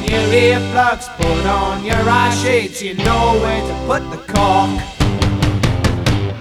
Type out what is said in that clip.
your earplugs, put on your eye shades. You know where to put the cork.